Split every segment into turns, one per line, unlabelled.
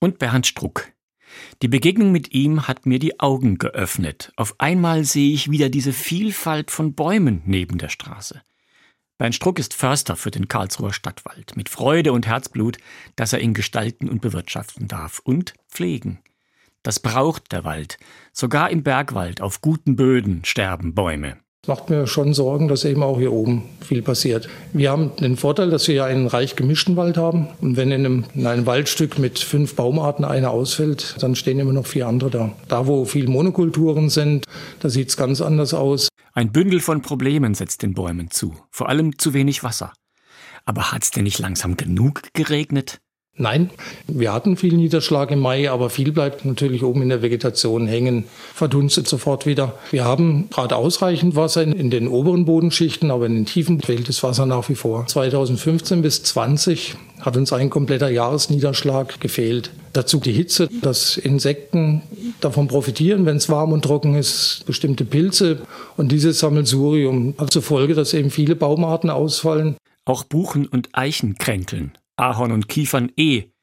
Und Bernd Struck. Die Begegnung mit ihm hat mir die Augen geöffnet. Auf einmal sehe ich wieder diese Vielfalt von Bäumen neben der Straße. Bernd Struck ist Förster für den Karlsruher Stadtwald, mit Freude und Herzblut, dass er ihn gestalten und bewirtschaften darf und pflegen. Das braucht der Wald. Sogar im Bergwald auf guten Böden sterben Bäume.
Es macht mir schon Sorgen, dass eben auch hier oben viel passiert. Wir haben den Vorteil, dass wir ja einen reich gemischten Wald haben. Und wenn in einem Waldstück mit 5 Baumarten einer ausfällt, dann stehen immer noch 4 andere da. Da, wo viel Monokulturen sind, da sieht es ganz anders aus.
Ein Bündel von Problemen setzt den Bäumen zu. Vor allem zu wenig Wasser. Aber hat's denn nicht langsam genug geregnet?
Nein, wir hatten viel Niederschlag im Mai, aber viel bleibt natürlich oben in der Vegetation hängen, verdunstet sofort wieder. Wir haben gerade ausreichend Wasser in den oberen Bodenschichten, aber in den Tiefen fehlt das Wasser nach wie vor. 2015 bis 2020 hat uns ein kompletter Jahresniederschlag gefehlt. Dazu die Hitze, dass Insekten davon profitieren, wenn es warm und trocken ist, bestimmte Pilze. Und dieses Sammelsurium hat zur Folge, dass eben viele Baumarten ausfallen.
Auch Buchen und Eichen kränkeln. Ahorn und Kiefern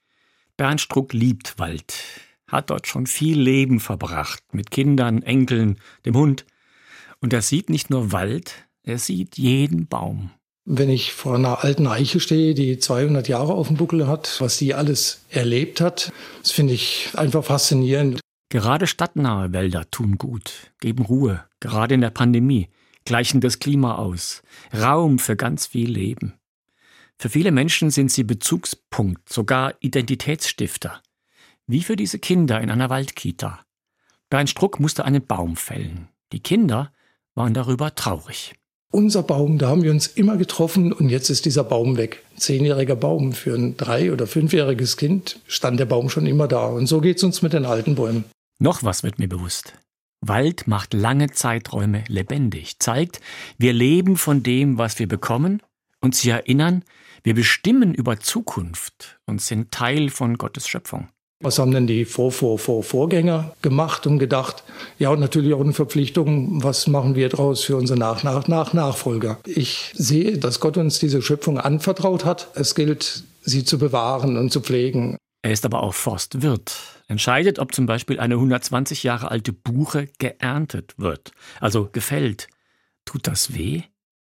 Bernd Struck liebt Wald, hat dort schon viel Leben verbracht, mit Kindern, Enkeln, dem Hund. Und er sieht nicht nur Wald, er sieht jeden Baum.
Wenn ich vor einer alten Eiche stehe, die 200 Jahre auf dem Buckel hat, was die alles erlebt hat, das finde ich einfach faszinierend.
Gerade stadtnahe Wälder tun gut, geben Ruhe, gerade in der Pandemie, gleichen das Klima aus, Raum für ganz viel Leben. Für viele Menschen sind sie Bezugspunkt, sogar Identitätsstifter. Wie für diese Kinder in einer Waldkita. Bernd Struck musste einen Baum fällen. Die Kinder waren darüber traurig.
Unser Baum, da haben wir uns immer getroffen und jetzt ist dieser Baum weg. Ein 10-jähriger Baum für ein 3- oder 5-jähriges Kind stand der Baum schon immer da. Und so geht's uns mit den alten Bäumen.
Noch was wird mir bewusst. Wald macht lange Zeiträume lebendig, zeigt, wir leben von dem, was wir bekommen, und sie erinnern, wir bestimmen über Zukunft und sind Teil von Gottes Schöpfung.
Was haben denn die Vorgänger gemacht und gedacht? Ja, und natürlich auch eine Verpflichtung, was machen wir daraus für unsere Nachfolger? Ich sehe, dass Gott uns diese Schöpfung anvertraut hat. Es gilt, sie zu bewahren und zu pflegen.
Er ist aber auch Forstwirt, entscheidet, ob zum Beispiel eine 120 Jahre alte Buche geerntet wird, also gefällt. Tut das weh?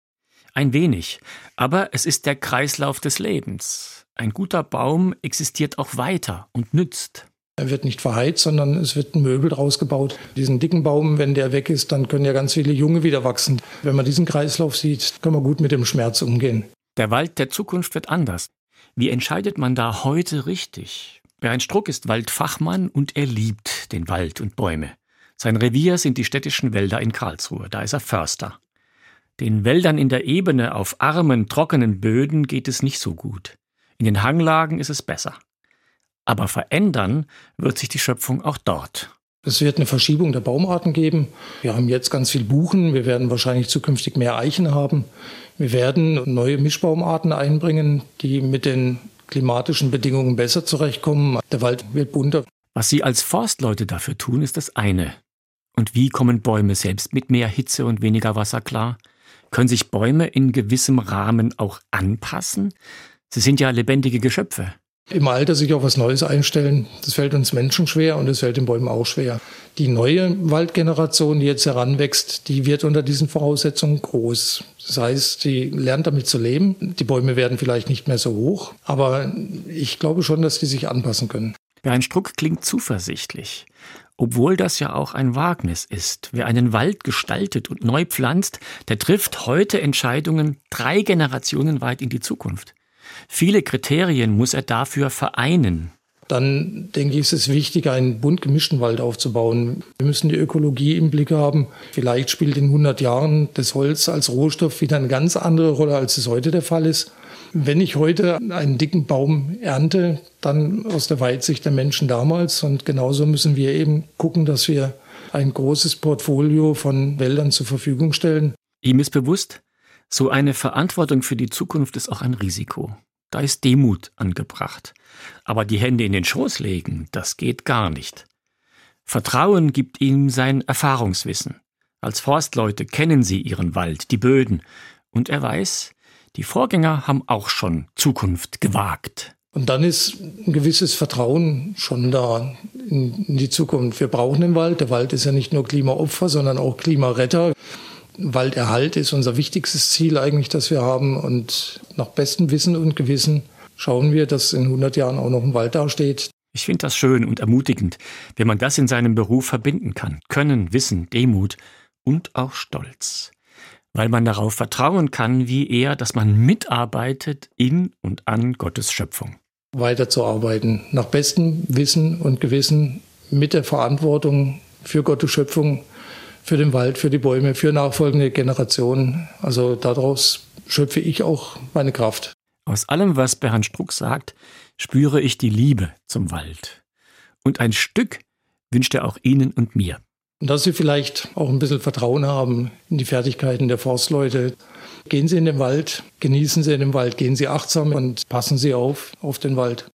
Ein wenig, aber es ist der Kreislauf des Lebens. Ein guter Baum existiert auch weiter und nützt.
Er wird nicht verheizt, sondern es wird ein Möbel draus gebaut. Diesen dicken Baum, wenn der weg ist, dann können ja ganz viele Junge wieder wachsen. Wenn man diesen Kreislauf sieht, kann man gut mit dem Schmerz umgehen.
Der Wald der Zukunft wird anders. Wie entscheidet man da heute richtig? Bernd Struck ist Waldfachmann und er liebt den Wald und Bäume. Sein Revier sind die städtischen Wälder in Karlsruhe. Da ist er Förster. Den Wäldern in der Ebene auf armen, trockenen Böden geht es nicht so gut. In den Hanglagen ist es besser. Aber verändern wird sich die Schöpfung auch dort.
Es wird eine Verschiebung der Baumarten geben. Wir haben jetzt ganz viel Buchen. Wir werden wahrscheinlich zukünftig mehr Eichen haben. Wir werden neue Mischbaumarten einbringen, die mit den klimatischen Bedingungen besser zurechtkommen. Der Wald wird bunter.
Was Sie als Forstleute dafür tun, ist das eine. Und wie kommen Bäume selbst mit mehr Hitze und weniger Wasser klar? Können sich Bäume in gewissem Rahmen auch anpassen? Sie sind ja lebendige Geschöpfe.
Im Alter sich auf was Neues einstellen, das fällt uns Menschen schwer und das fällt den Bäumen auch schwer. Die neue Waldgeneration, die jetzt heranwächst, die wird unter diesen Voraussetzungen groß. Das heißt, die lernt damit zu leben. Die Bäume werden vielleicht nicht mehr so hoch, aber ich glaube schon, dass die sich anpassen können.
Bernd Struck klingt zuversichtlich. Obwohl das ja auch ein Wagnis ist. Wer einen Wald gestaltet und neu pflanzt, der trifft heute Entscheidungen 3 Generationen weit in die Zukunft. Viele Kriterien muss er dafür vereinen.
Dann denke ich, ist es wichtig, einen bunt gemischten Wald aufzubauen. Wir müssen die Ökologie im Blick haben. Vielleicht spielt in 100 Jahren das Holz als Rohstoff wieder eine ganz andere Rolle, als es heute der Fall ist. Wenn ich heute einen dicken Baum ernte, dann aus der Weitsicht der Menschen damals. Und genauso müssen wir eben gucken, dass wir ein großes Portfolio von Wäldern zur Verfügung stellen.
Ihm ist bewusst, so eine Verantwortung für die Zukunft ist auch ein Risiko. Da ist Demut angebracht. Aber die Hände in den Schoß legen, das geht gar nicht. Vertrauen gibt ihm sein Erfahrungswissen. Als Forstleute kennen sie ihren Wald, die Böden. Und er weiß, die Vorgänger haben auch schon Zukunft gewagt.
Und dann ist ein gewisses Vertrauen schon da in die Zukunft. Wir brauchen den Wald. Der Wald ist ja nicht nur Klimaopfer, sondern auch Klimaretter. Walderhalt ist unser wichtigstes Ziel eigentlich, das wir haben. Und nach bestem Wissen und Gewissen schauen wir, dass in 100 Jahren auch noch ein Wald dasteht.
Ich finde das schön und ermutigend, wenn man das in seinem Beruf verbinden kann. Können, Wissen, Demut und auch Stolz. Weil man darauf vertrauen kann, wie er, dass man mitarbeitet in und an Gottes Schöpfung.
Weiterzuarbeiten, nach bestem Wissen und Gewissen, mit der Verantwortung für Gottes Schöpfung, für den Wald, für die Bäume, für nachfolgende Generationen. Also daraus schöpfe ich auch meine Kraft.
Aus allem, was Bernd Struck sagt, spüre ich die Liebe zum Wald. Und ein Stück wünscht er auch Ihnen und mir.
Und dass Sie vielleicht auch ein bisschen Vertrauen haben in die Fertigkeiten der Forstleute. Gehen Sie in den Wald, genießen Sie den Wald, gehen Sie achtsam und passen Sie auf den Wald.